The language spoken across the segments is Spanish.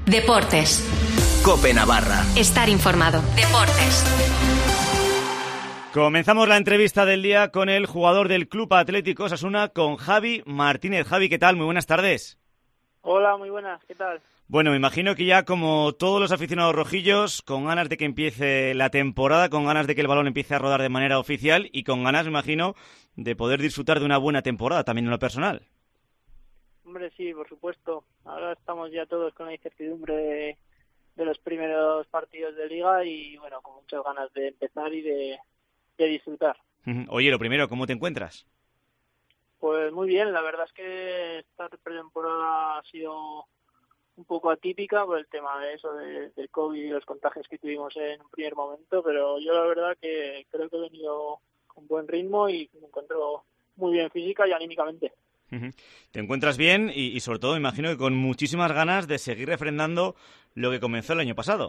Deportes. COPE Navarra. Estar informado. Deportes. Comenzamos la entrevista del día con el jugador del Club Atlético Osasuna, con Javi Martínez. Javi, ¿qué tal? Muy buenas tardes. Hola, muy buenas, ¿qué tal? Bueno, me imagino que ya como todos los aficionados rojillos, con ganas de que empiece la temporada, con ganas de que el balón empiece a rodar de manera oficial y con ganas, me imagino, de poder disfrutar de una buena temporada también en lo personal. Hombre, sí, por supuesto. Ahora estamos ya todos con la incertidumbre de los primeros partidos de Liga y, bueno, con muchas ganas de empezar y de disfrutar. Oye, lo primero, ¿cómo te encuentras? Pues muy bien, la verdad es que esta pretemporada ha sido un poco atípica por el tema de eso, del COVID y los contagios que tuvimos en un primer momento, pero yo la verdad que creo que he venido con buen ritmo y me encuentro muy bien física y anímicamente. Te encuentras bien y sobre todo me imagino que con muchísimas ganas de seguir refrendando lo que comenzó el año pasado.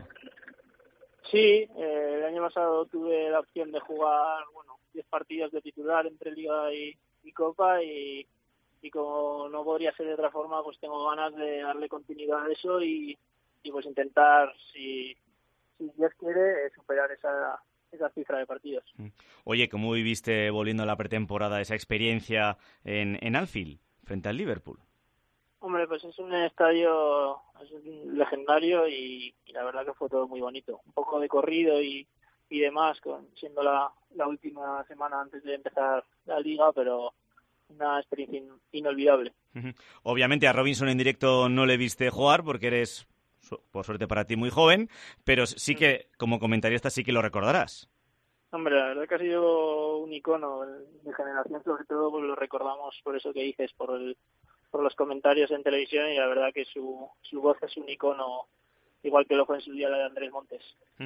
Sí, el año pasado tuve la opción de jugar 10 partidos de titular entre Liga y Copa y como no podría ser de otra forma, pues tengo ganas de darle continuidad a eso y pues intentar, si Dios quiere, superar esa cifra de partidos. Oye, ¿cómo viviste volviendo a la pretemporada esa experiencia en Anfield frente al Liverpool? Hombre, pues es un estadio legendario y la verdad que fue todo muy bonito. Un poco de corrido y demás, siendo la última semana antes de empezar la Liga, pero una experiencia inolvidable. Obviamente a Robinson en directo no le viste jugar porque eres, por suerte para ti, muy joven, pero sí que como comentarista sí que lo recordarás. Hombre, la verdad que ha sido un icono de mi generación, sobre todo pues lo recordamos por eso que dices, por los comentarios en televisión, y la verdad que su voz es un icono, igual que lo fue en su día la de Andrés Montes.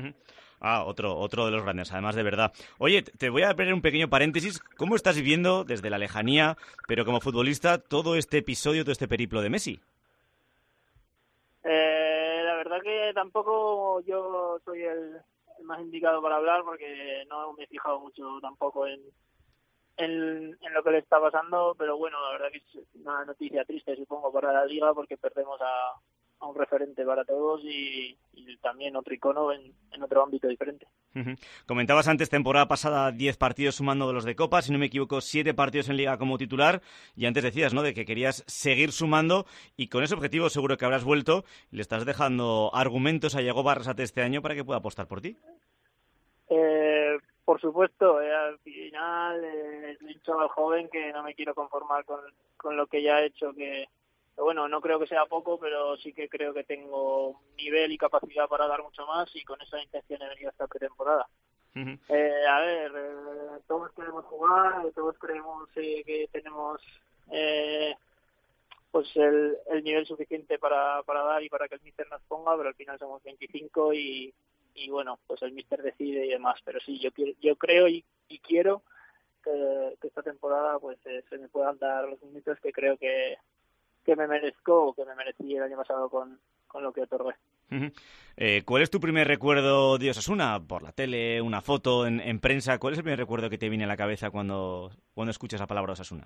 Otro de los grandes, además de verdad. Oye, te voy a abrir un pequeño paréntesis. ¿Cómo estás viviendo desde la lejanía, pero como futbolista, todo este episodio, todo este periplo de Messi? La verdad que tampoco yo soy el más indicado para hablar, porque no me he fijado mucho tampoco en lo que le está pasando, pero bueno, la verdad que es una noticia triste, supongo, para la Liga, porque perdemos a un referente para todos y también otro icono en otro ámbito diferente. Comentabas antes, temporada pasada 10 partidos sumando de los de Copa, si no me equivoco 7 partidos en Liga como titular, y antes decías, ¿no?, de que querías seguir sumando, y con ese objetivo seguro que habrás vuelto y le estás dejando argumentos a Yago Barrasate este año para que pueda apostar por ti. Por supuesto, al final he dicho al joven que no me quiero conformar con lo que ya he hecho, que bueno, no creo que sea poco, pero sí que creo que tengo nivel y capacidad para dar mucho más, y con esa intención he venido a esta pretemporada. Todos queremos jugar, todos creemos que tenemos pues el nivel suficiente para dar y para que el míster nos ponga, pero al final somos 25 y bueno, pues el míster decide y demás, pero sí, yo creo y quiero que esta temporada pues se me puedan dar los minutos que creo que me merezco o que me merecí el año pasado con lo que otorgué. ¿Cuál es tu primer recuerdo de Osasuna? ¿Por la tele, una foto, en prensa? ¿Cuál es el primer recuerdo que te viene a la cabeza cuando escuchas la palabra Osasuna?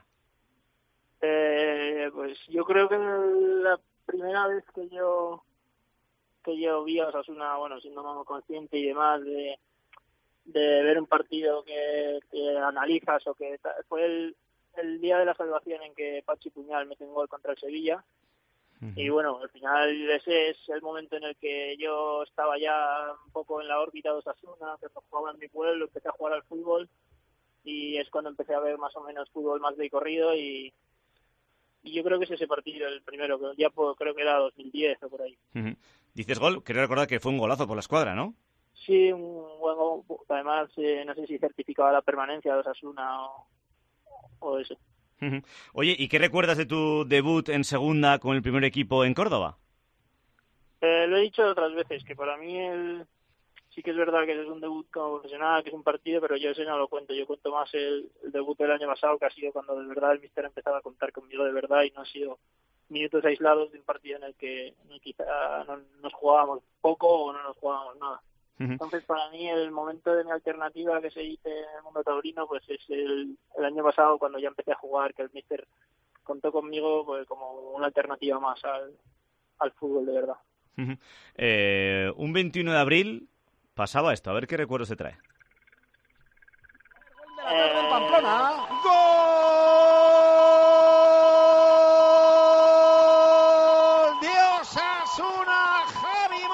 Pues yo creo que la primera vez que yo vi a Osasuna, bueno, siendo más consciente y demás de ver un partido que analizas, o que fue el día de la salvación en que Pachi Puñal mete un gol contra el Sevilla. Y bueno, al final ese es el momento en el que yo estaba ya un poco en la órbita de Osasuna, que jugaba en mi pueblo, empecé a jugar al fútbol, y es cuando empecé a ver más o menos fútbol más de corrido, y yo creo que es ese partido el primero, que ya creo que era 2010 o por ahí. Dices gol, quiero recordar que fue un golazo por la escuadra, ¿no? Sí, un buen gol, además no sé si certificaba la permanencia de Osasuna o eso. Oye, ¿y qué recuerdas de tu debut en segunda con el primer equipo en Córdoba? Lo he dicho otras veces, que para mí sí que es verdad que es un debut como profesional, que es un partido, pero yo ese no lo cuento. Yo cuento más el debut del año pasado, que ha sido cuando de verdad el míster empezaba a contar conmigo de verdad, y no ha sido minutos aislados de un partido en el que quizá no nos jugábamos poco o no nos jugábamos nada. Entonces, para mí, el momento de mi alternativa que se dice en el mundo taurino, pues es el año pasado, cuando ya empecé a jugar, que el míster contó conmigo pues como una alternativa más al fútbol de verdad. Un 21 de abril pasaba esto, a ver qué recuerdos te trae. En Pamplona. ¡Gol de Osasuna! Javi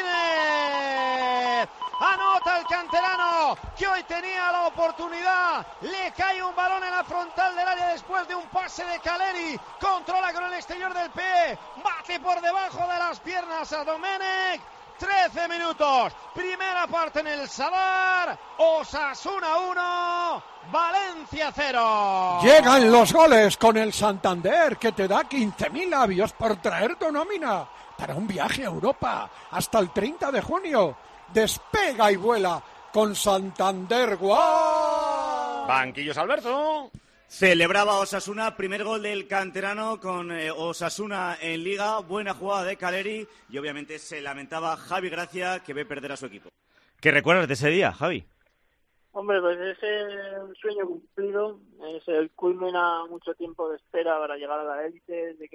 Martínez anota el canterano que hoy tenía la oportunidad. Le cae un balón en la frontal del área después de un pase de Caleri. Controla con el exterior del pie. Bate por debajo de las piernas a Domenech. 13 minutos, primera parte en el Sadar, Osasuna 1, Valencia 0. Llegan los goles con el Santander, que te da 15.000 labios por traer tu nómina para un viaje a Europa hasta el 30 de junio. Despega y vuela con Santander. ¡Guau! Banquillos Alberto. Celebraba Osasuna, primer gol del canterano con Osasuna en Liga, buena jugada de Caleri y obviamente se lamentaba Javi Gracia que ve perder a su equipo. ¿Qué recuerdas de ese día, Javi? Hombre, pues es un sueño cumplido, es el culmen a mucho tiempo de espera para llegar a la élite, desde que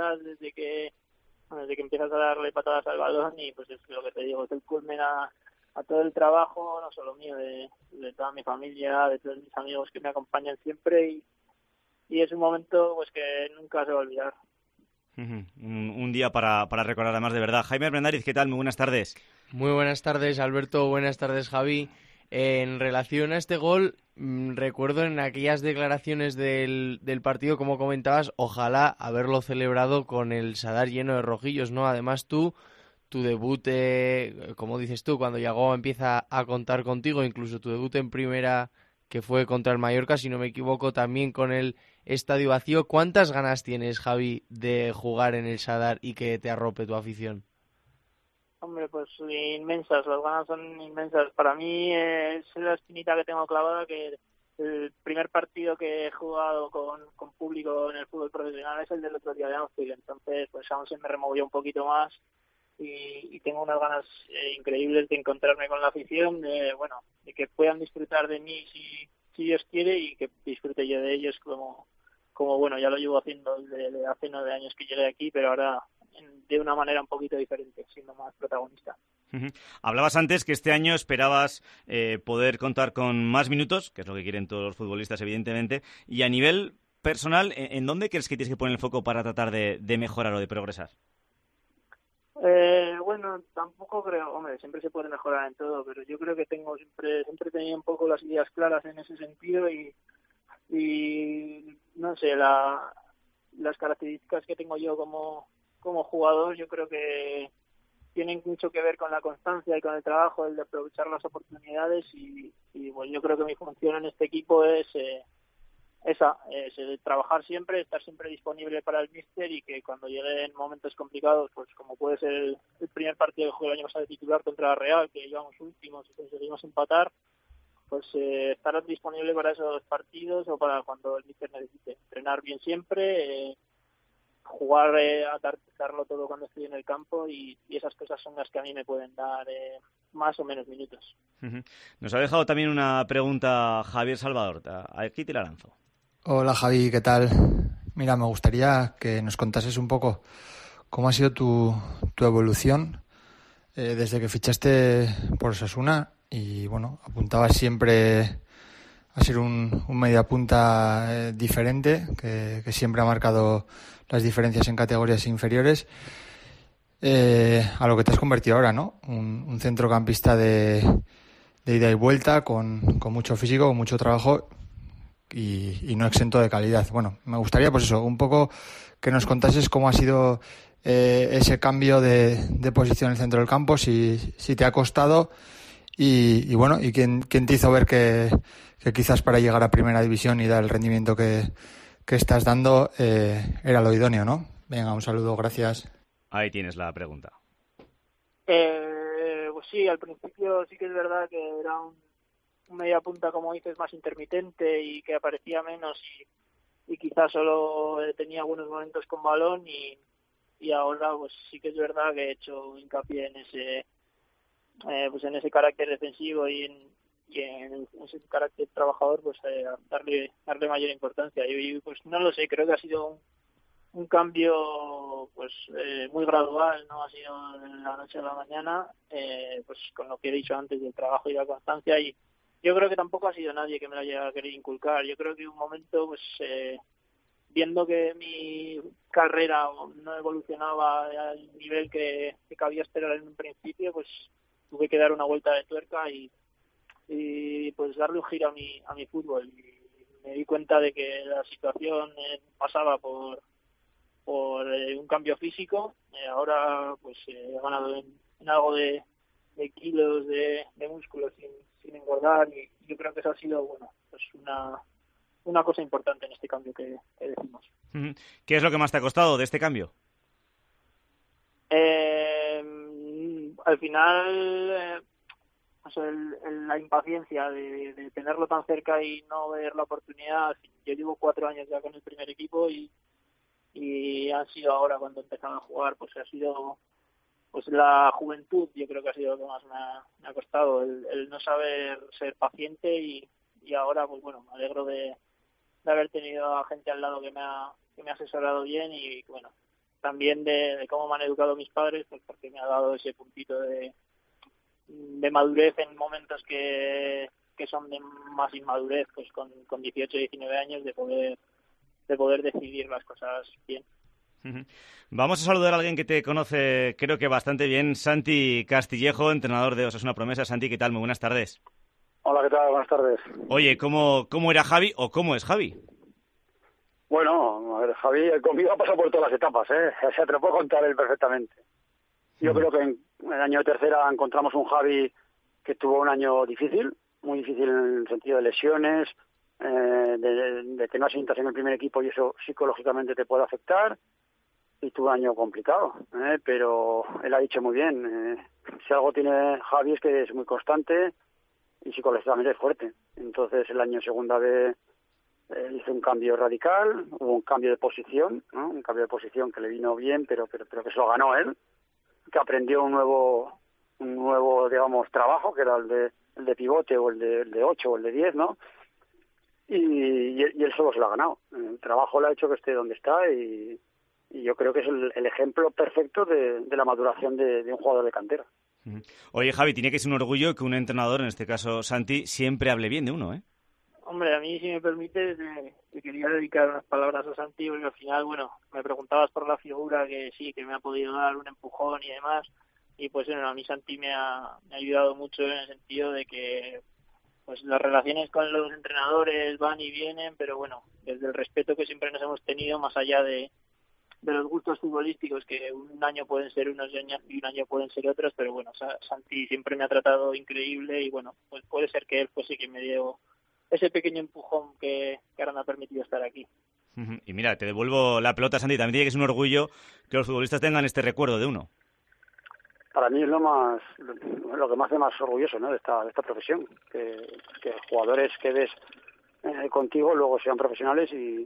empiezas a darle patadas al balón y pues es lo que te digo, es el culmen a todo el trabajo, no solo mío, de toda mi familia, de todos mis amigos que me acompañan siempre y es un momento pues que nunca se va a olvidar. Un día para recordar además de verdad. Jaime Armendáriz, ¿qué tal? Muy buenas tardes. Muy buenas tardes, Alberto. Buenas tardes, Javi. En relación a este gol, recuerdo en aquellas declaraciones del partido, como comentabas, ojalá haberlo celebrado con el Sadar lleno de rojillos, ¿no? Además tu debut, como dices tú, cuando Yagoba empieza a contar contigo, incluso tu debut en primera, que fue contra el Mallorca, si no me equivoco, también con el estadio vacío. ¿Cuántas ganas tienes, Javi, de jugar en el Sadar y que te arrope tu afición? Hombre, pues inmensas, las ganas son inmensas. Para mí es la espinita que tengo clavada, que el primer partido que he jugado con público en el fútbol profesional es el del otro día de Anfield, entonces pues aún se me removió un poquito más y tengo unas ganas increíbles de encontrarme con la afición, de que puedan disfrutar de mí si Dios quiere y que disfrute yo de ellos como bueno, ya lo llevo haciendo desde hace 9 años que llegué aquí, pero ahora de una manera un poquito diferente, siendo más protagonista. Hablabas antes que este año esperabas poder contar con más minutos, que es lo que quieren todos los futbolistas, evidentemente, y a nivel personal, ¿en dónde crees que tienes que poner el foco para tratar de mejorar o de progresar? Bueno, tampoco creo, hombre, siempre se puede mejorar en todo, pero yo creo que siempre he tenido un poco las ideas claras en ese sentido y no sé, las características que tengo yo como jugador, yo creo que tienen mucho que ver con la constancia y con el trabajo, el de aprovechar las oportunidades y bueno, yo creo que mi función en este equipo es trabajar siempre, estar siempre disponible para el míster y que cuando lleguen momentos complicados, pues como puede ser el primer partido que jugué el año pasado de titular contra la Real, que íbamos últimos y conseguimos empatar, pues estar disponible para esos partidos o para cuando el míster necesite. Entrenar bien siempre, jugar a darlo todo cuando estoy en el campo y esas cosas son las que a mí me pueden dar más o menos minutos. Nos ha dejado también una pregunta Javier Salvador. Aquí te la lanzo. Hola Javi, ¿qué tal? Mira, me gustaría que nos contases un poco cómo ha sido tu evolución desde que fichaste por Osasuna y bueno, apuntabas siempre a ser un mediapunta diferente, que siempre ha marcado las diferencias en categorías inferiores, a lo que te has convertido ahora, ¿no? Un centrocampista de ida y vuelta, con mucho físico, con mucho trabajo y no exento de calidad. Bueno, me gustaría pues eso, un poco que nos contases cómo ha sido ese cambio de posición en el centro del campo, si te ha costado y bueno, y quién te hizo ver que quizás para llegar a primera división y dar el rendimiento que estás dando era lo idóneo, ¿no? Venga, un saludo, gracias. Ahí tienes la pregunta. Pues sí, al principio sí que es verdad que era un media punta, como dices, más intermitente y que aparecía menos y quizás solo tenía buenos momentos con balón y ahora pues sí que es verdad que he hecho hincapié en ese carácter defensivo y en ese carácter trabajador, pues darle mayor importancia y pues no lo sé, creo que ha sido un cambio pues muy gradual, no ha sido de la noche a la mañana, pues con lo que he dicho antes del trabajo y la constancia, y yo creo que tampoco ha sido nadie que me lo haya querido inculcar. Yo creo que un momento, pues viendo que mi carrera no evolucionaba al nivel que cabía esperar en un principio, pues tuve que dar una vuelta de tuerca y pues darle un giro a mi fútbol. Y me di cuenta de que la situación pasaba por un cambio físico. Ahora pues he ganado en algo de kilos de músculo sin engordar, y yo creo que eso ha sido pues una cosa importante en este cambio que decimos. ¿Qué es lo que más te ha costado de este cambio? Al final la impaciencia de tenerlo tan cerca y no ver la oportunidad. Yo llevo 4 años ya con el primer equipo y han sido ahora cuando empezaron a jugar, pues ha sido pues la juventud. Yo creo que ha sido lo que más me ha costado, el no saber ser paciente, y ahora pues me alegro de haber tenido a gente al lado que me ha asesorado bien, y también de cómo me han educado mis padres, pues porque me ha dado ese puntito de madurez en momentos que son de más inmadurez, pues con 18, 19 años, de poder decidir las cosas bien. Vamos a saludar a alguien que te conoce, creo que bastante bien, Santi Castillejo, entrenador de Osasuna Promesa. Santi, ¿qué tal? Muy buenas tardes. Hola, ¿qué tal? Buenas tardes. Oye, ¿cómo era Javi o cómo es Javi? Bueno, a ver, Javi conmigo ha pasado por todas las etapas, ¿eh? O sea, te lo puedo contar él perfectamente. Yo creo que en el año de tercera encontramos un Javi que tuvo un año difícil, muy difícil en el sentido de lesiones, de que no asientas en el primer equipo y eso psicológicamente te puede afectar, y tuvo un año complicado, pero él ha dicho muy bien, si algo tiene Javi es que es muy constante y psicológicamente es fuerte. Entonces el año segunda vez hizo un cambio radical, hubo un cambio de posición, ¿no? Un cambio de posición que le vino bien, pero que se lo ganó él, que aprendió un nuevo digamos trabajo, que era el de pivote, o el de 8 o el de 10, ¿no? Y él solo se lo ha ganado. El trabajo le ha hecho que esté donde está, y yo creo que es el ejemplo perfecto de la maduración de un jugador de cantera. Oye, Javi, tiene que ser un orgullo que un entrenador, en este caso Santi, siempre hable bien de uno, ¿eh? Hombre, a mí, si me permites, te quería dedicar unas palabras a Santi, porque al final, me preguntabas por la figura, que sí, que me ha podido dar un empujón y demás, y pues a mí Santi me ha ayudado mucho en el sentido de que pues las relaciones con los entrenadores van y vienen, pero desde el respeto que siempre nos hemos tenido, más allá de los gustos futbolísticos, que un año pueden ser unos y un año pueden ser otros, pero Santi siempre me ha tratado increíble, y pues puede ser que él fuese quien me dio ese pequeño empujón que ahora me ha permitido estar aquí. Y mira, te devuelvo la pelota, Santi. También tiene que ser un orgullo que los futbolistas tengan este recuerdo de uno. Para mí es lo que me hace más orgulloso, ¿no? de esta profesión, que jugadores que ves contigo luego sean profesionales y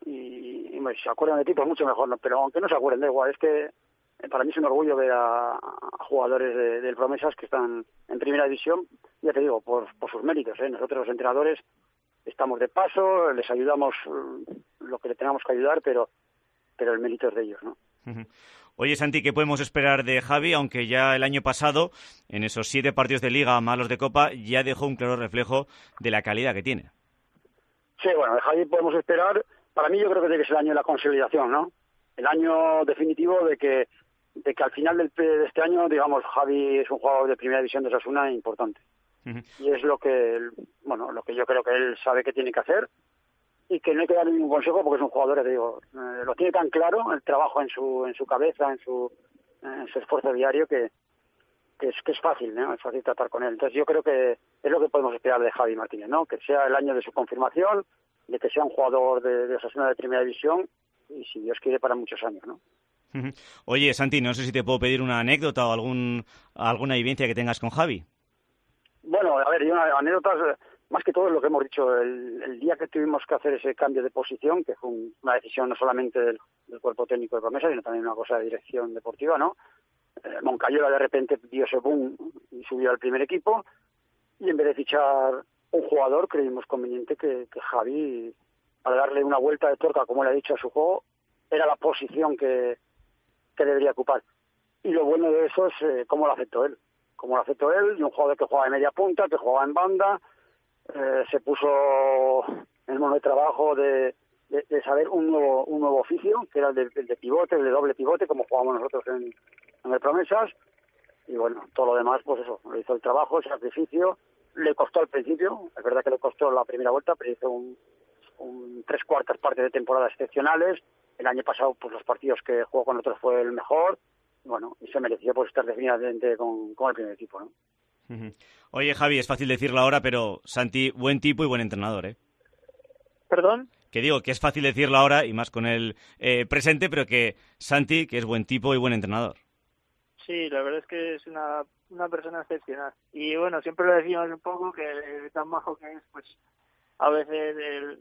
se acuerdan de ti, pues mucho mejor, ¿no? Pero aunque no se acuerden, da igual. Es que para mí es un orgullo ver a jugadores del Promesas que están en primera división, ya te digo, por sus méritos, ¿eh? Nosotros los entrenadores estamos de paso, les ayudamos lo que le tengamos que ayudar, pero el mérito es de ellos, ¿no? Oye, Santi, ¿qué podemos esperar de Javi? Aunque ya el año pasado, en esos 7 partidos de Liga más los de Copa, ya dejó un claro reflejo de la calidad que tiene. Sí, de Javi podemos esperar. Para mí yo creo que tiene que ser el año de la consolidación, ¿no? El año definitivo de que al final de este año, digamos, Javi es un jugador de primera división de Osasuna importante. Y es lo que yo creo que él sabe que tiene que hacer, y que no hay que darle ningún consejo porque es un jugador, te digo, lo tiene tan claro, el trabajo en su cabeza, en su esfuerzo diario, que es fácil, ¿no? Es fácil tratar con él. Entonces yo creo que es lo que podemos esperar de Javi Martínez, ¿no? Que sea el año de su confirmación, de que sea un jugador de Osasuna de primera división, y si Dios quiere para muchos años, ¿no? Oye, Santi, no sé si te puedo pedir una anécdota o alguna vivencia que tengas con Javi. Bueno, a ver, anécdotas, más que todo es lo que hemos dicho, el día que tuvimos que hacer ese cambio de posición, que fue una decisión no solamente del cuerpo técnico de Promesa, sino también una cosa de dirección deportiva, ¿no? Moncayola de repente dio ese boom y subió al primer equipo, y en vez de fichar un jugador, creímos conveniente que Javi, para darle una vuelta de tuerca, como le ha dicho, a su juego, era la posición que debería ocupar. Y lo bueno de eso es cómo lo aceptó él. Como lo aceptó él, y un jugador que jugaba de media punta, que jugaba en banda, se puso en el modo de trabajo de saber un nuevo oficio, que era el de pivote, el de doble pivote, como jugábamos nosotros en el Promesas. Y bueno, todo lo demás, pues eso, hizo el trabajo, el sacrificio. Le costó al principio, es verdad que le costó la primera vuelta, pero hizo un 3/4 partes de temporada excepcionales. El año pasado, pues los partidos que jugó con nosotros fue el mejor. Bueno, y se mereció pues estar definitivamente con el primer equipo, ¿no? Oye, Javi, es fácil decirlo ahora, pero Santi, buen tipo y buen entrenador, ¿eh? ¿Perdón? Que digo que es fácil decirlo ahora, y más con el presente, pero que Santi, que es buen tipo y buen entrenador. Sí, la verdad es que es una persona excepcional. Y bueno, siempre lo decimos un poco, que tan majo que es, pues a veces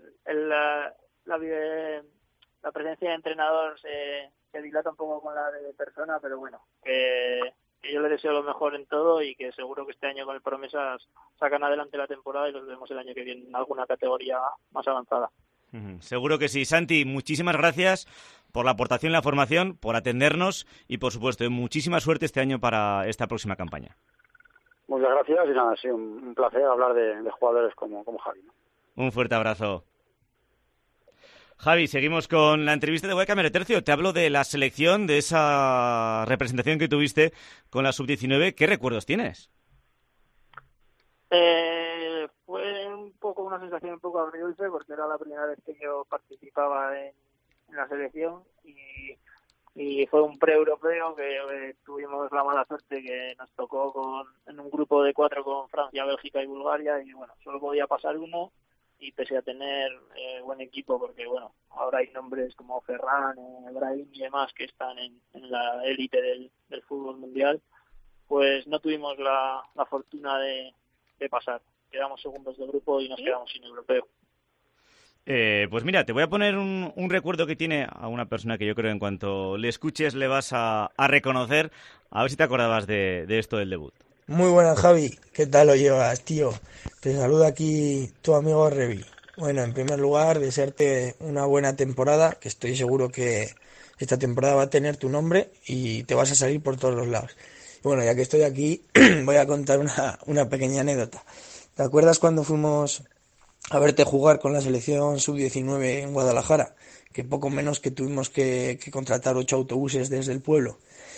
la presencia de entrenador se dilata un poco con la de persona, pero bueno, que yo le deseo lo mejor en todo y que seguro que este año con el Promesas sacan adelante la temporada y los vemos el año que viene en alguna categoría más avanzada. Seguro que sí. Santi, muchísimas gracias por la aportación y la formación, por atendernos y, por supuesto, muchísima suerte este año para esta próxima campaña. Muchas gracias y nada, ha sido un placer hablar de jugadores como Javi, ¿no? Un fuerte abrazo. Javi, seguimos con la entrevista de Guaycamere Tercio. Te hablo de la selección, de esa representación que tuviste con la Sub-19. ¿Qué recuerdos tienes? Fue un poco una sensación un poco agridulce porque era la primera vez que yo participaba en la selección y fue un pre-europeo que tuvimos la mala suerte que nos tocó en un grupo de 4 con Francia, Bélgica y Bulgaria y bueno, solo podía pasar uno y pese a tener buen equipo porque bueno, ahora hay nombres como Ferran, Brahim y demás que están en la élite del fútbol mundial, pues no tuvimos la fortuna de pasar. Quedamos segundos de grupo y nos quedamos sin europeo. Pues mira, te voy a poner un recuerdo que tiene a una persona que yo creo en cuanto le escuches le vas a reconocer. A ver si te acordabas de esto del debut. Muy buenas, Javi. ¿Qué tal lo llevas, tío? Te saluda aquí tu amigo Revi. Bueno, en primer lugar, desearte una buena temporada, que estoy seguro que esta temporada va a tener tu nombre y te vas a salir por todos los lados. Y bueno, ya que estoy aquí, voy a contar una pequeña anécdota. ¿Te acuerdas cuando fuimos a verte jugar con la selección sub-19 en Guadalajara? Que poco menos que tuvimos que contratar 8 autobuses desde el pueblo.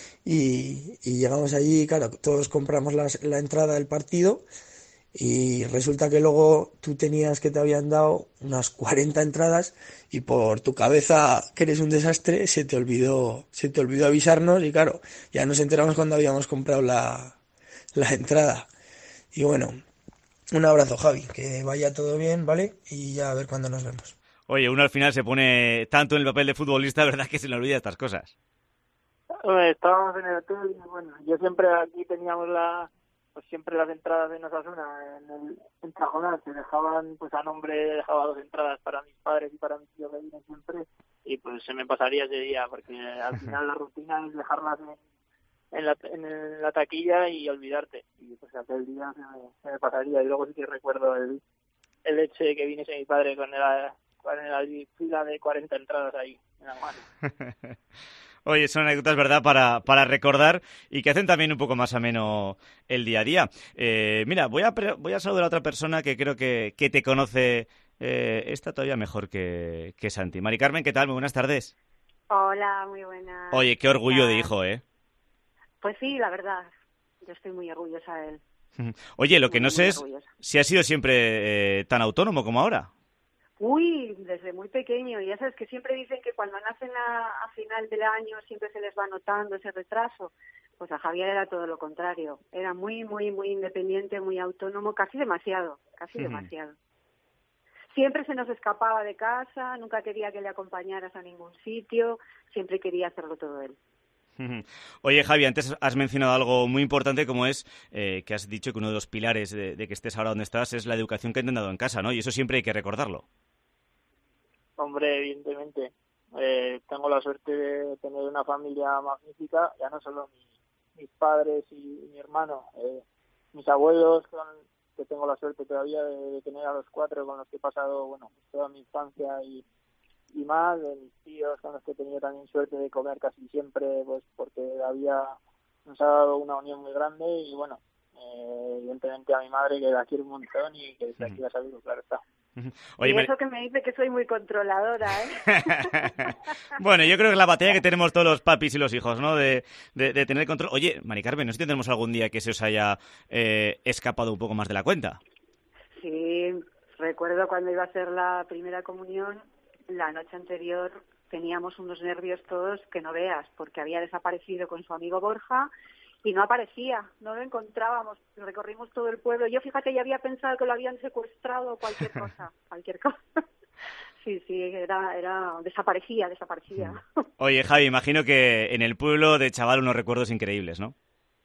Y llegamos allí, claro, todos compramos la entrada del partido y resulta que luego tú tenías que te habían dado unas 40 entradas y por tu cabeza, que eres un desastre, se te olvidó avisarnos y claro, ya nos enteramos cuando habíamos comprado la entrada. Y bueno, un abrazo, Javi, que vaya todo bien, ¿vale? Y ya a ver cuándo nos vemos. Oye, uno al final se pone tanto en el papel de futbolista, ¿verdad? Que se le olvida estas cosas. Estábamos en el hotel y bueno, yo siempre aquí teníamos siempre las entradas de Osasuna en Tajonar, se dejaban pues a nombre, dejaba 2 entradas para mis padres y para mi tío que vienen siempre y pues se me pasaría ese día porque al final la rutina es dejarlas en la taquilla y olvidarte y pues aquel día se me pasaría y luego sí que recuerdo el hecho de que viniese mi padre con la fila de 40 entradas ahí en la mano. Oye, son anécdotas, ¿verdad?, para recordar y que hacen también un poco más ameno el día a día. Mira, voy a saludar a otra persona que creo que te conoce está todavía mejor que Santi. Mari Carmen, ¿qué tal? Muy buenas tardes. Hola, muy buenas. Oye, qué orgullo de hijo, ¿eh? Pues sí, la verdad. Yo estoy muy orgullosa de él. Oye, lo que no sé es si ha sido siempre tan autónomo como ahora. Uy, desde muy pequeño. Ya sabes que siempre dicen que cuando nacen a final del año siempre se les va notando ese retraso. Pues a Javier era todo lo contrario. Era muy, muy, muy independiente, muy autónomo, casi demasiado. Demasiado. Siempre se nos escapaba de casa, nunca quería que le acompañaras a ningún sitio, siempre quería hacerlo todo él. Oye, Javi, antes has mencionado algo muy importante como es que has dicho que uno de los pilares de que estés ahora donde estás es la educación que te han dado en casa, ¿no? Y eso siempre hay que recordarlo. Hombre, evidentemente. Tengo la suerte de tener una familia magnífica, ya no solo mis padres y mi hermano, mis abuelos, que tengo la suerte todavía de tener a los 4 con los que he pasado, bueno, toda mi infancia y y más de mis tíos con los que he tenido también suerte de comer casi siempre, pues porque nos ha dado una unión muy grande y bueno, evidentemente a mi madre que la quiero un montón y que desde aquí la saludo, claro está. Oye, y eso que me dice que soy muy controladora, ¿eh? Bueno, yo creo que la batalla que tenemos todos los papis y los hijos, ¿no? De tener control. Oye, Mari Carmen, ¿no sé si tendremos algún día que se os haya escapado un poco más de la cuenta? Sí, recuerdo cuando iba a hacer la primera comunión, la noche anterior teníamos unos nervios todos que no veas, porque había desaparecido con su amigo Borja y no aparecía, no lo encontrábamos, recorrimos todo el pueblo. Yo, fíjate, ya había pensado que lo habían secuestrado o cualquier cosa. Sí, desaparecía. Oye, Javi, imagino que en el pueblo de chaval unos recuerdos increíbles, ¿no?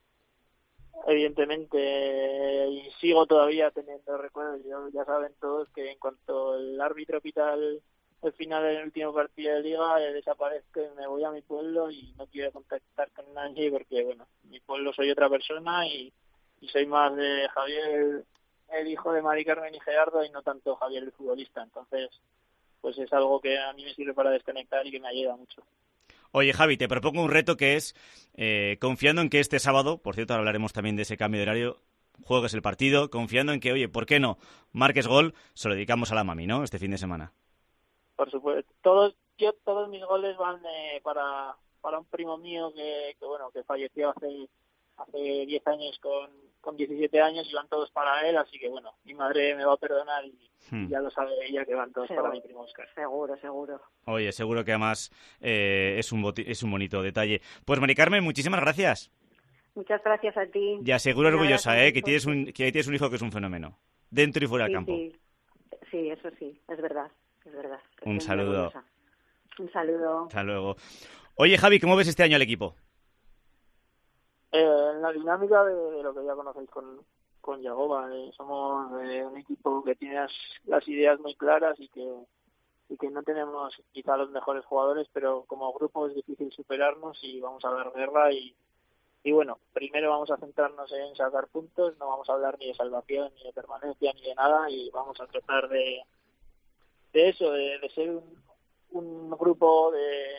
Evidentemente, y sigo todavía teniendo recuerdos. Ya saben todos que en cuanto el árbitro pita el final del último partido de Liga, desaparezco y me voy a mi pueblo y no quiero contactar con nadie porque, bueno, mi pueblo soy otra persona y soy más de Javier, el hijo de Mari Carmen y Gerardo, y no tanto Javier el futbolista. Entonces, pues es algo que a mí me sirve para desconectar y que me ayuda mucho. Oye, Javi, te propongo un reto que es, confiando en que este sábado, por cierto, hablaremos también de ese cambio de horario, juegues el partido, confiando en que, oye, ¿por qué no? Marques gol, se lo dedicamos a la mami, ¿no? Este fin de semana. Por supuesto. Todos mis goles van para un primo mío que falleció hace 10 años con 17 años y van todos para él, así que bueno, mi madre me va a perdonar y ya lo sabe ella que van todos para mi primo Óscar. Seguro. Oye, seguro que además es un bonito detalle. Pues Mari Carmen, muchísimas gracias. Muchas gracias a ti. Ya seguro orgullosa, que tienes un hijo que es un fenómeno, dentro y fuera del campo. Sí, eso sí, es verdad. Un saludo. Un saludo. Hasta luego. Oye, Javi, ¿cómo ves este año al equipo? En la dinámica de lo que ya conocéis con Yagoba, somos un equipo que tiene las ideas muy claras y que no tenemos quizá los mejores jugadores, pero como grupo es difícil superarnos y vamos a dar guerra y bueno, primero vamos a centrarnos en sacar puntos, no vamos a hablar ni de salvación, ni de permanencia, ni de nada, y vamos a tratar de eso, de ser un grupo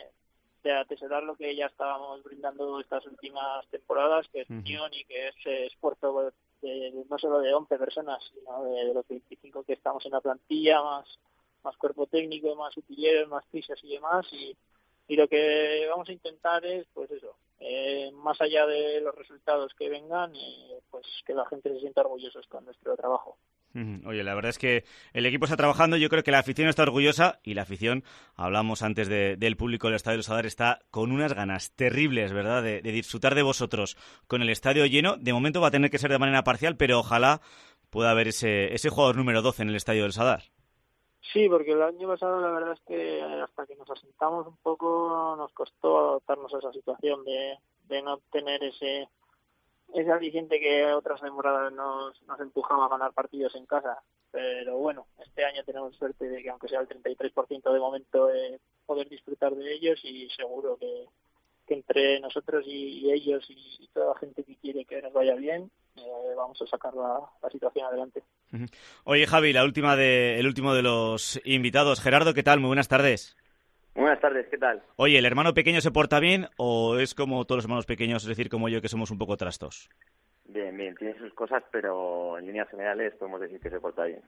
de atesorar lo que ya estábamos brindando estas últimas temporadas, que es unión y que es esfuerzo no solo de 11 personas, sino de los 25 que estamos en la plantilla, más cuerpo técnico, más utilleros, más fichas y demás, y lo que vamos a intentar es, pues eso, más allá de los resultados que vengan, pues que la gente se sienta orgullosos con nuestro trabajo. Oye, la verdad es que el equipo está trabajando, yo creo que la afición está orgullosa y la afición, hablamos antes del público del Estadio del Sadar, está con unas ganas terribles, ¿verdad?, de disfrutar de vosotros con el estadio lleno. De momento va a tener que ser de manera parcial, pero ojalá pueda haber ese jugador número 12 en el Estadio del Sadar. Sí, porque el año pasado la verdad es que hasta que nos asentamos un poco nos costó adaptarnos a esa situación de no tener ese aliciente que otras temporadas nos empujaba a ganar partidos en casa. Pero bueno, este año tenemos suerte de que aunque sea el 33% de momento poder disfrutar de ellos, y seguro que entre nosotros y ellos y toda la gente que quiere que nos vaya bien, vamos a sacar la situación adelante. Oye, Javi, el último de los invitados. Gerardo, ¿qué tal? Muy buenas tardes. Buenas tardes, ¿qué tal? Oye, ¿el hermano pequeño se porta bien o es como todos los hermanos pequeños, es decir, como yo, que somos un poco trastos? Bien, tiene sus cosas, pero en líneas generales podemos decir que se porta bien.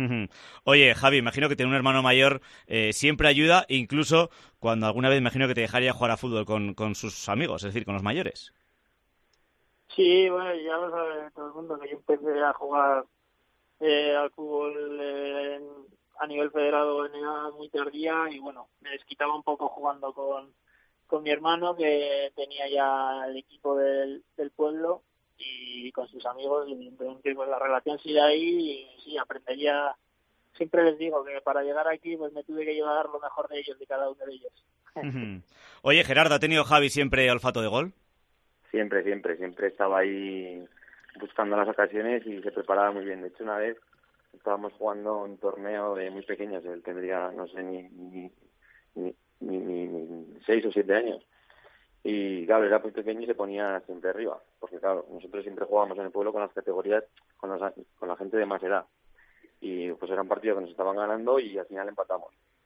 Oye, Javi, imagino que tener un hermano mayor siempre ayuda, incluso cuando alguna vez imagino que te dejaría jugar a fútbol con sus amigos, es decir, con los mayores. Sí, bueno, ya lo sabe todo el mundo que yo empecé a jugar al fútbol a nivel federado en edad muy tardía y bueno, me desquitaba un poco jugando con mi hermano, que tenía ya el equipo del pueblo, y con sus amigos, y evidentemente pues la relación sigue ahí y sí, aprendería. Siempre les digo que para llegar aquí pues me tuve que llevar lo mejor de ellos, de cada uno de ellos. Oye, Gerardo, ¿ha tenido Javi siempre olfato de gol? Siempre estaba ahí buscando las ocasiones y se preparaba muy bien. De hecho, una vez estábamos jugando un torneo de muy pequeños, él tendría, no sé, ni 6 o 7 años. Y claro, era muy pequeño y se ponía siempre arriba, porque claro, nosotros siempre jugábamos en el pueblo con las categorías, con la gente de más edad. Y pues era un partido que nos estaban ganando y al final empatamos.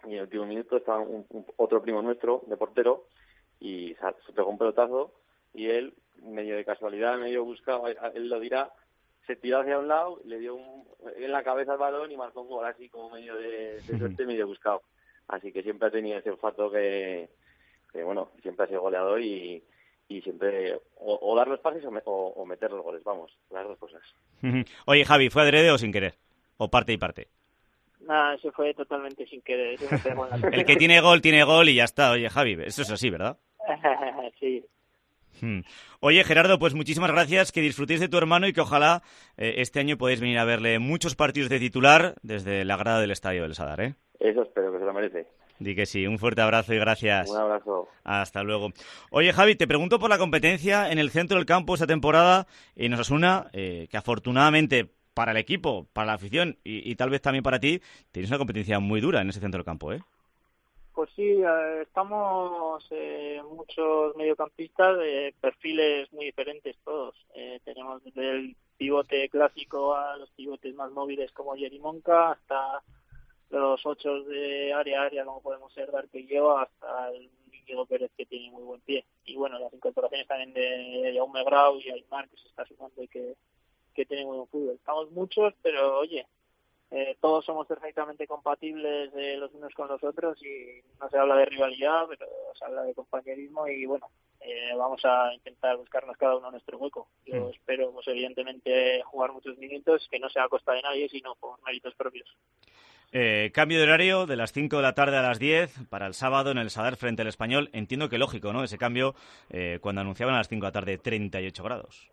y en el último minuto estaba otro primo nuestro, de portero, y se pegó un pelotazo, y él, medio de casualidad, medio buscado, él lo dirá, se tiró hacia un lado, le dio en la cabeza al balón y marcó un gol así como medio de suerte, medio buscado. Así que siempre ha tenido ese olfato que bueno, siempre ha sido goleador y siempre o dar los pases o meter los goles, vamos, las dos cosas. Oye, Javi, ¿fue adrede o sin querer? ¿O parte y parte? Nada, eso fue totalmente sin querer. Eso me pegó en la El que tiene gol y ya está. Oye, Javi, eso es así, ¿verdad? Sí. Oye, Gerardo, pues muchísimas gracias, que disfrutéis de tu hermano y que ojalá este año podáis venir a verle muchos partidos de titular desde la grada del Estadio del Sadar, ¿eh? Eso espero, que se lo merece. Di que sí, un fuerte abrazo y gracias. Un abrazo. Hasta luego. Oye, Javi, te pregunto por la competencia en el centro del campo esta temporada en Osasuna, que afortunadamente para el equipo, para la afición y tal vez también para ti, tenéis una competencia muy dura en ese centro del campo, ¿eh? Pues sí, estamos muchos mediocampistas de perfiles muy diferentes todos. Tenemos desde el pivote clásico a los pivotes más móviles como Jerry Monca, hasta los 8 de área a área como podemos ser Darque y yo, hasta el Diego Pérez, que tiene muy buen pie. Y bueno, las incorporaciones también de Jaume Grau y Aymar, que se está sumando y que tiene muy buen fútbol. Estamos muchos, pero oye, todos somos perfectamente compatibles los unos con los otros y no se habla de rivalidad, pero se habla de compañerismo y bueno, vamos a intentar buscarnos cada uno nuestro hueco. Yo espero, pues evidentemente, jugar muchos minutos, que no sea a costa de nadie, sino por méritos propios. Cambio de horario de las 5 de la tarde a las 10 para el sábado en el Sadar frente al Español. Entiendo que lógico, ¿no? Ese cambio cuando anunciaban a las 5 de la tarde 38 grados.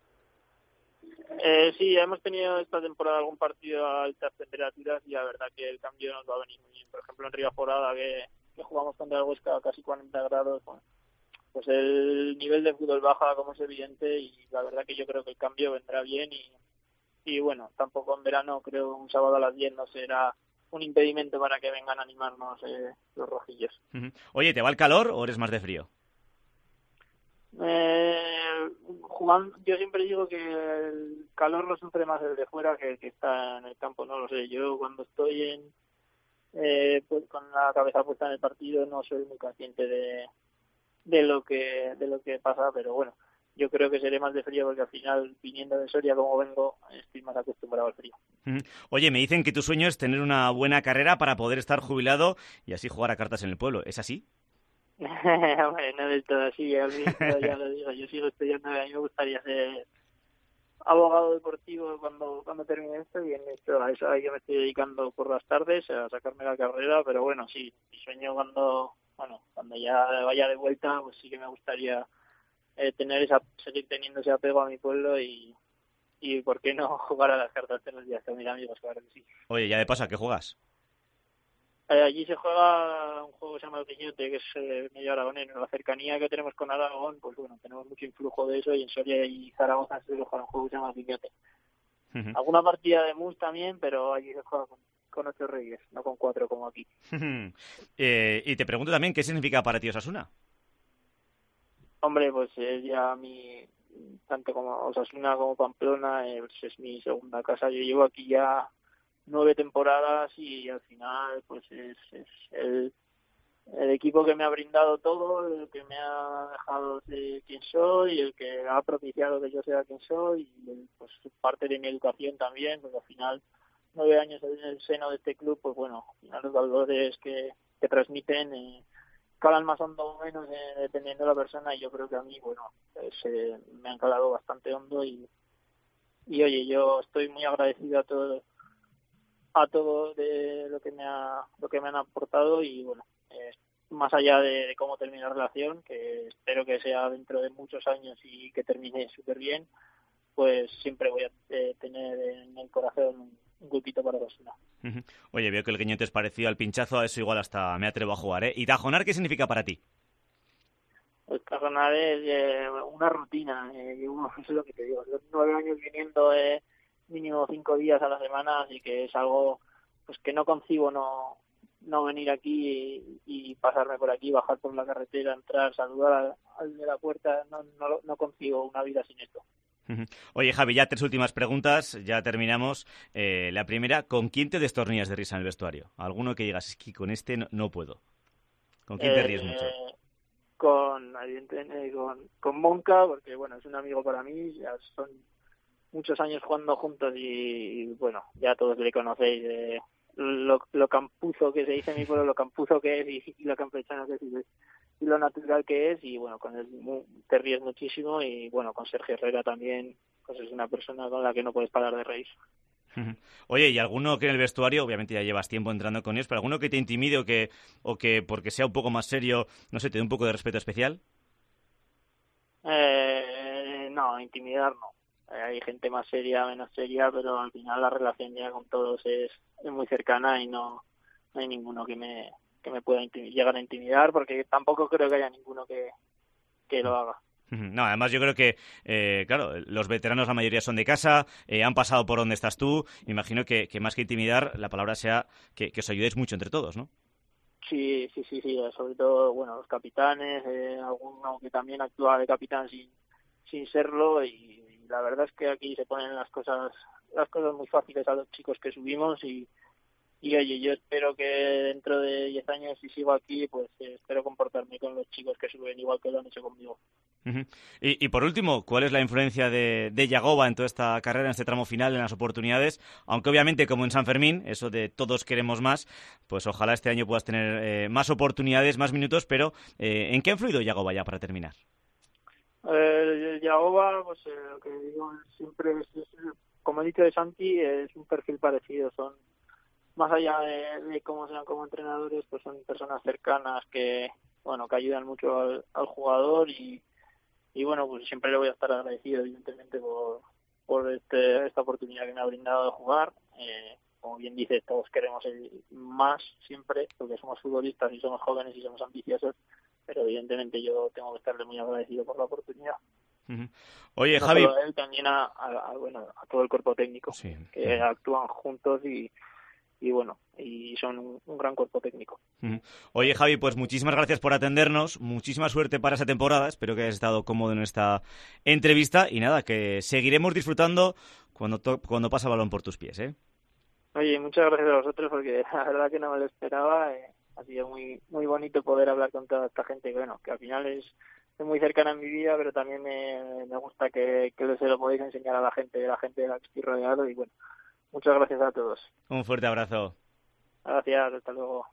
Sí, hemos tenido esta temporada algún partido a altas temperaturas y la verdad que el cambio nos va a venir muy bien. Por ejemplo, en Ribaforada, que jugamos contra el Huesca a casi 40 grados, bueno, pues el nivel de fútbol baja, como es evidente, y la verdad que yo creo que el cambio vendrá bien y bueno, tampoco en verano, creo un sábado a las 10 no será un impedimento para que vengan a animarnos los rojillos. Oye, ¿te va el calor o eres más de frío? Jugando, yo siempre digo que el calor lo sufre más el de fuera que el que está en el campo, no lo sé. Yo cuando estoy pues con la cabeza puesta en el partido no soy muy consciente de lo que pasa, pero bueno, yo creo que seré más de frío porque al final, viniendo de Soria como vengo, estoy más acostumbrado al frío. Oye, me dicen que tu sueño es tener una buena carrera para poder estar jubilado y así jugar a cartas en el pueblo. ¿Es así? Hombre, no del todo así, ya lo digo, yo sigo estudiando, a mí me gustaría ser abogado deportivo cuando termine esto y en esto a eso yo me estoy dedicando por las tardes a sacarme la carrera, pero bueno, sí, mi sueño cuando ya vaya de vuelta, pues sí que me gustaría seguir teniendo ese apego a mi pueblo y por qué no jugar a las cartas en los días con mis amigos, claro que sí. Oye, ya de paso, ¿a qué juegas? Allí se juega un juego que se llama el Quiñote, que es medio aragonés. En la cercanía que tenemos con Aragón, pues bueno, tenemos mucho influjo de eso, y en Soria y Zaragoza se juega un juego que se llama el Quiñote. Alguna partida de mus también, pero allí se juega con 8 reyes, no con 4 como aquí. Y te pregunto también, ¿qué significa para ti Osasuna? Hombre, pues es ya tanto como Osasuna como Pamplona, pues es mi segunda casa. Yo llevo aquí ya 9 temporadas y al final pues es el equipo que me ha brindado todo, el que me ha dejado ser quien soy, el que ha propiciado que yo sea quien soy y pues parte de mi educación también, porque al final 9 años en el seno de este club, pues bueno, al final los valores que transmiten calan más hondo o menos dependiendo de la persona, y yo creo que a mí, bueno, pues, me han calado bastante hondo y oye, yo estoy muy agradecido a todo de lo que me han aportado y bueno, más allá de cómo termine la relación, que espero que sea dentro de muchos años y que termine súper bien, pues siempre voy a tener en el corazón un grupito para Osasuna. Oye, veo que el Guiñote es parecido al pinchazo, a eso igual hasta me atrevo a jugar, ¿eh? ¿Y Tajonar qué significa para ti? Pues Tajonar es una rutina, eso es lo que te digo, son 9 años viniendo mínimo 5 días a la semana, así que es algo pues que no concibo no venir aquí y pasarme por aquí, bajar por la carretera, entrar, saludar al de la puerta, no concibo una vida sin esto. Oye, Javi, ya 3 últimas preguntas, ya terminamos. La primera, ¿con quién te destornillas de risa en el vestuario? ¿Alguno que digas, es que con este no puedo? ¿Con quién te ríes mucho? Evidentemente, con Monca, porque bueno, es un amigo para mí, ya son muchos años jugando juntos y bueno, ya todos le conocéis, lo campuzo que se dice en mi pueblo, lo campuzo que es y lo campechano que es y lo natural que es, y bueno, con él te ríes muchísimo, y bueno, con Sergio Herrera también, pues es una persona con la que no puedes parar de reír. Oye, ¿y alguno que en el vestuario, obviamente ya llevas tiempo entrando con ellos, pero alguno que te intimide o que porque sea un poco más serio, no sé, te dé un poco de respeto especial? No, intimidar no. Hay gente más seria, menos seria, pero al final la relación ya con todos es muy cercana y no hay ninguno que me pueda llegar a intimidar, porque tampoco creo que haya ninguno que lo haga. No, además yo creo que, claro, los veteranos la mayoría son de casa, han pasado por donde estás tú. Me imagino que más que intimidar, la palabra sea que os ayudéis mucho entre todos, ¿no? Sí, sobre todo, bueno, los capitanes, alguno que también actúa de capitán sin serlo, y la verdad es que aquí se ponen las cosas muy fáciles a los chicos que subimos, y oye, yo espero que dentro de 10 años, si sigo aquí, pues espero comportarme con los chicos que suben igual que lo han hecho conmigo. Y por último, ¿cuál es la influencia de Yagoba en toda esta carrera, en este tramo final, en las oportunidades? Aunque obviamente, como en San Fermín, eso de todos queremos más, pues ojalá este año puedas tener más oportunidades, más minutos, pero ¿en qué ha influido Yagoba ya para terminar? Yagoba, pues lo que digo siempre es, como he dicho de Santi, es un perfil parecido. Son, más allá de cómo sean como entrenadores, pues son personas cercanas que, bueno, que ayudan mucho al jugador, y bueno, pues siempre le voy a estar agradecido, evidentemente, por esta oportunidad que me ha brindado de jugar. Como bien dices, todos queremos el más siempre, porque somos futbolistas y somos jóvenes y somos ambiciosos, pero evidentemente yo tengo que estarle muy agradecido por la oportunidad. Oye, no Javi, solo a él, también a todo el cuerpo técnico, sí, que actúan juntos y bueno, y son un gran cuerpo técnico. Oye, Javi, pues muchísimas gracias por atendernos, muchísima suerte para esa temporada, espero que hayas estado cómodo en esta entrevista, y nada, que seguiremos disfrutando cuando pasa el balón por tus pies, ¿eh? Oye, muchas gracias a vosotros, porque la verdad que no me lo esperaba. Ha sido muy muy bonito poder hablar con toda esta gente, bueno, que al final es muy cercana en mi vida, pero también me gusta que se lo podéis enseñar a la gente de la que estoy rodeado, y bueno, muchas gracias a todos. Un fuerte abrazo. Gracias, hasta luego.